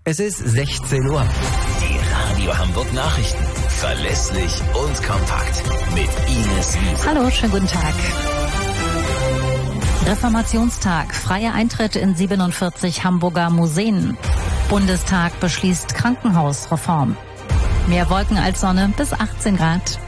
Es ist 16 Uhr. Die Radio Hamburg Nachrichten. Verlässlich und kompakt. Mit Ines Wiese. Hallo, schönen guten Tag. Reformationstag. Freier Eintritt in 47 Hamburger Museen. Bundestag beschließt Krankenhausreform. Mehr Wolken als Sonne bis 18 Grad.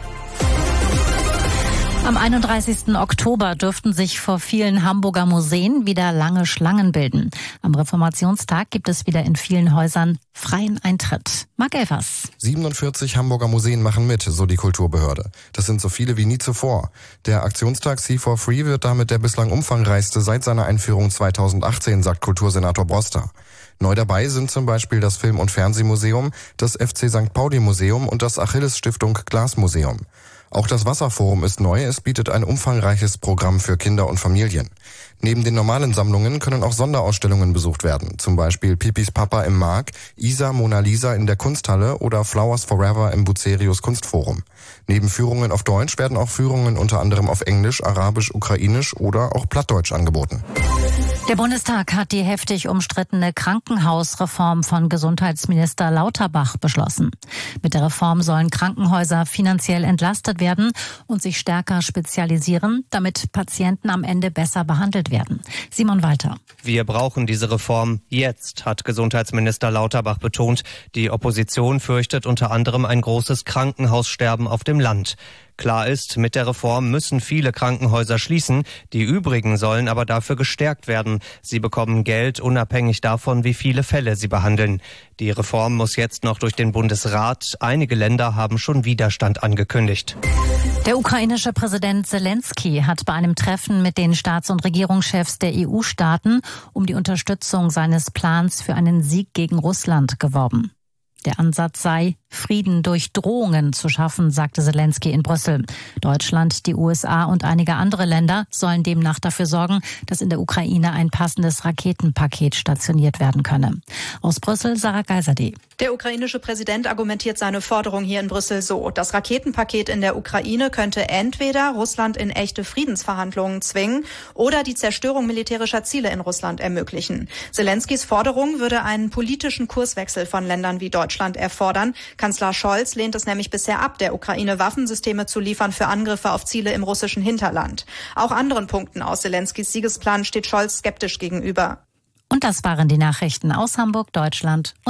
Am 31. Oktober dürften sich vor vielen Hamburger Museen wieder lange Schlangen bilden. Am Reformationstag gibt es wieder in vielen Häusern freien Eintritt. Marc Elfers. 47 Hamburger Museen machen mit, so die Kulturbehörde. Das sind so viele wie nie zuvor. Der Aktionstag See for Free wird damit der bislang umfangreichste seit seiner Einführung 2018, sagt Kultursenator Broster. Neu dabei sind zum Beispiel das Film- und Fernsehmuseum, das FC St. Pauli Museum und das Achilles-Stiftung Glasmuseum. Auch das Wasserforum ist neu, es bietet ein umfangreiches Programm für Kinder und Familien. Neben den normalen Sammlungen können auch Sonderausstellungen besucht werden, zum Beispiel Pipis Papa im Mark, Isa Mona Lisa in der Kunsthalle oder Flowers Forever im Bucerius Kunstforum. Neben Führungen auf Deutsch werden auch Führungen unter anderem auf Englisch, Arabisch, Ukrainisch oder auch Plattdeutsch angeboten. Der Bundestag hat die heftig umstrittene Krankenhausreform von Gesundheitsminister Lauterbach beschlossen. Mit der Reform sollen Krankenhäuser finanziell entlastet werden und sich stärker spezialisieren, damit Patienten am Ende besser behandelt werden. Simon Walter. Wir brauchen diese Reform jetzt, hat Gesundheitsminister Lauterbach betont. Die Opposition fürchtet unter anderem ein großes Krankenhaussterben auf dem Land. Klar ist, mit der Reform müssen viele Krankenhäuser schließen. Die übrigen sollen aber dafür gestärkt werden. Sie bekommen Geld unabhängig davon, wie viele Fälle sie behandeln. Die Reform muss jetzt noch durch den Bundesrat. Einige Länder haben schon Widerstand angekündigt. Der ukrainische Präsident Zelensky hat bei einem Treffen mit den Staats- und Regierungschefs der EU-Staaten um die Unterstützung seines Plans für einen Sieg gegen Russland geworben. Der Ansatz sei, Frieden durch Drohungen zu schaffen, sagte Zelensky in Brüssel. Deutschland, die USA und einige andere Länder sollen demnach dafür sorgen, dass in der Ukraine ein passendes Raketenpaket stationiert werden könne. Aus Brüssel, Sarah Geiserde. Der ukrainische Präsident argumentiert seine Forderung hier in Brüssel so: Das Raketenpaket in der Ukraine könnte entweder Russland in echte Friedensverhandlungen zwingen oder die Zerstörung militärischer Ziele in Russland ermöglichen. Zelenskys Forderung würde einen politischen Kurswechsel von Ländern wie Deutschland erfordern. Kanzler Scholz lehnt es nämlich bisher ab, der Ukraine Waffensysteme zu liefern für Angriffe auf Ziele im russischen Hinterland. Auch anderen Punkten aus Zelenskys Siegesplan steht Scholz skeptisch gegenüber. Und das waren die Nachrichten aus Hamburg, Deutschland.